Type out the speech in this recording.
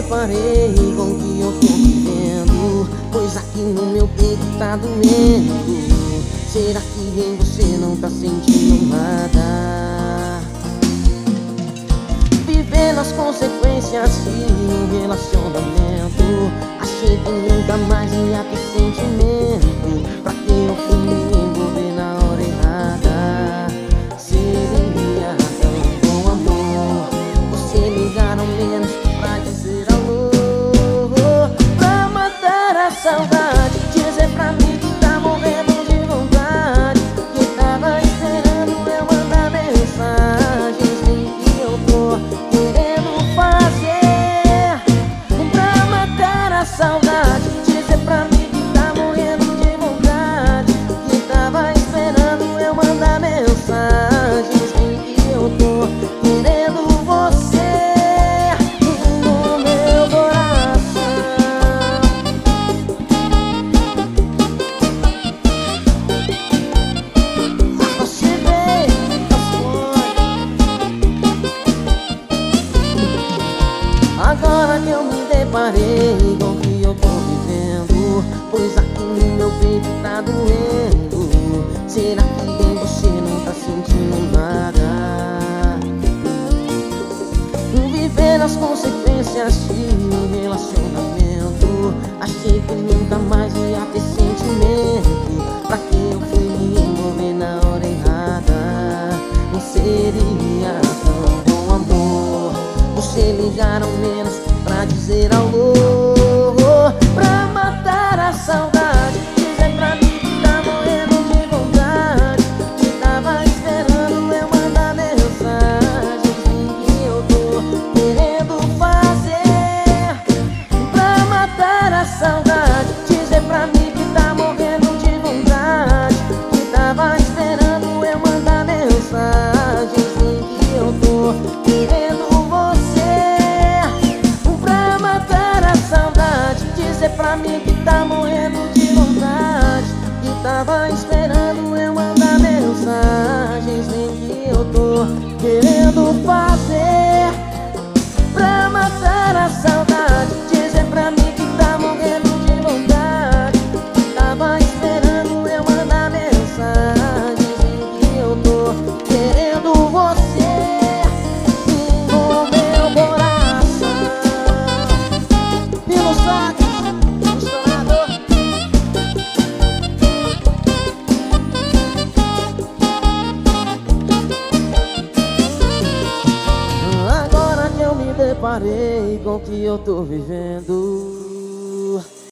deparei com o que eu tô vivendo, pois aqui no meu peito tá doendo. Será que em você não tá sentindo nada? Vivendo as consequências de um relacionamento, achei que nunca mais ia ter sentimento. Pra que eu fui me envolver na hora errada? Seria tão bom amor você ligar ao menos pra dizer alô, pra matar a saudade, dizer pra mim que tá morrendo de vontade, que tava esperando eu mandar mensagens em que eu tô querendo fazer, pra matar a saudade, dizer pra mim que tá morrendo de vontade, que tava esperando eu mandar mensagens em que eu tô querendo você no meu coração. Você veio, agora que eu me deparei com o que eu tô vivendo, pois aqui no meu peito tá doendo. Será que em você não tá sentindo nada? Viver as consequências de um relacionamento, achei que nunca mais ia ter sentimento. Pra que eu fui me envolver na hora errada? Não seria tão bom amor você ligar ao menos pra dizer alô, pra matar a saudade, dizer pra mim que tá morrendo de vontade, que tava esperando eu mandar mensagens em que eu tô querendo fazer, pra matar a saudade, dizer pra mim que tá morrendo de vontade, que tava esperando eu mandar mensagens em que eu tô querendo pra mim que tá morrendo de vontade, que tava esperando eu mandar mensagens em que eu tô querendo fazer, pra matar a saudade, dizer pra mim que tá morrendo de vontade, que tava esperando eu mandar mensagens em que eu tô querendo você no meu coração. Pelo saco deparei com o que eu tô vivendo.